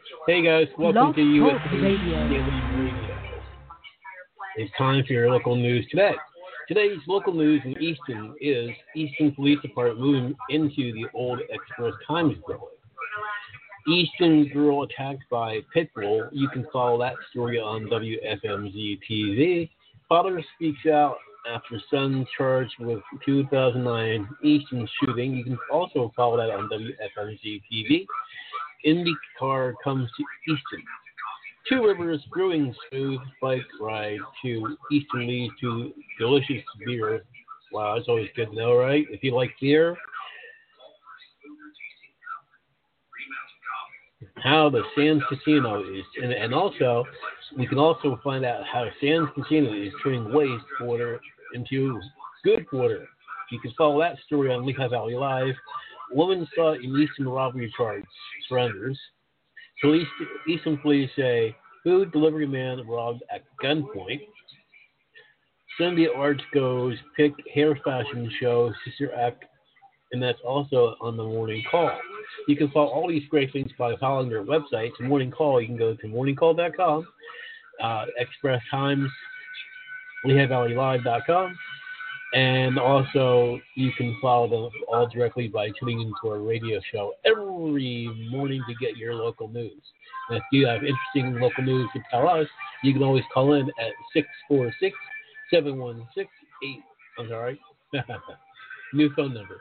Hey guys, welcome Blog to US Talk News Radio. Daily Radio. It's time for your local news today. Today's local news in Easton is Easton Police Department moving into the old Express Times building. Easton girl attacked by pit bull. You can follow that story on WFMZ TV. Father speaks out after son charged with 2009 Easton shooting. You can also follow that on WFMZ TV. IndyCar comes to Easton. Two Rivers Brewing smooth bike ride to Easton leads to delicious beer. Wow, that's always good to know, right? If you like beer, how the Sands Casino is, and also we can also find out how Sands Casino is turning wastewater into good water. You can follow that story on Lehigh Valley Live. Woman sought in Easton robbery charge surrenders. Easton police say food delivery man robbed at gunpoint. Sunday Arts goes pick hair fashion show Sister Act, and that's also on the Morning Call. You can follow all these great things by following their websites. Morning Call, you can go to morningcall.com, Express Times, LehighValleyLive.com, and also you can follow them all directly by tuning into our radio show every morning to get your local news. And if you have interesting local news to tell us, you can always call in at 646-716-8. I'm sorry. New phone number,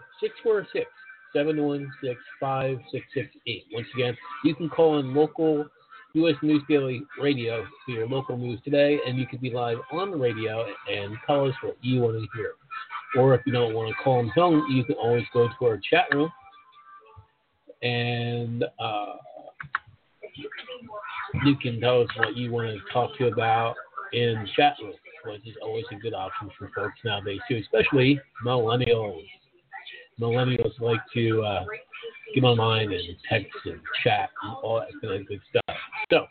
646-716-5668. Once again, you can call in local U.S. News Daily Radio for your local news today, and you can be live on the radio and tell us what you want to hear. Or if you don't want to call on the phone, you can always go to our chat room and you can tell us what you want to talk to about in chat room, which is always a good option for folks nowadays too, especially millennials. Millennials like to get online and text and chat and all that kind of good stuff. So,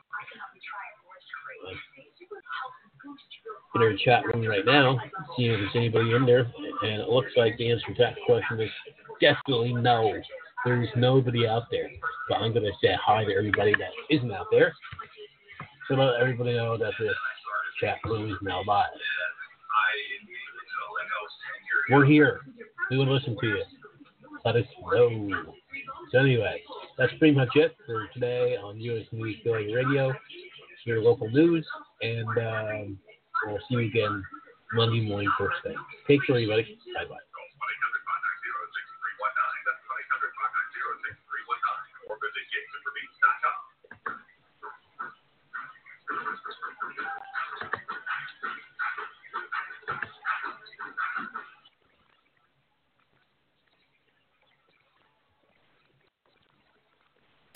in our chat room right now, seeing if there's anybody in there, and it looks like the answer to that question is definitely no. There's nobody out there. But I'm going to say hi to everybody that isn't out there, so let everybody know that this chat room is now live. We're here. We want to listen to you. Let us know. So anyway, that's pretty much it for today on U.S. News Daily Radio, your local news, and we'll see you again Monday morning first thing. Take care, everybody. Bye-bye.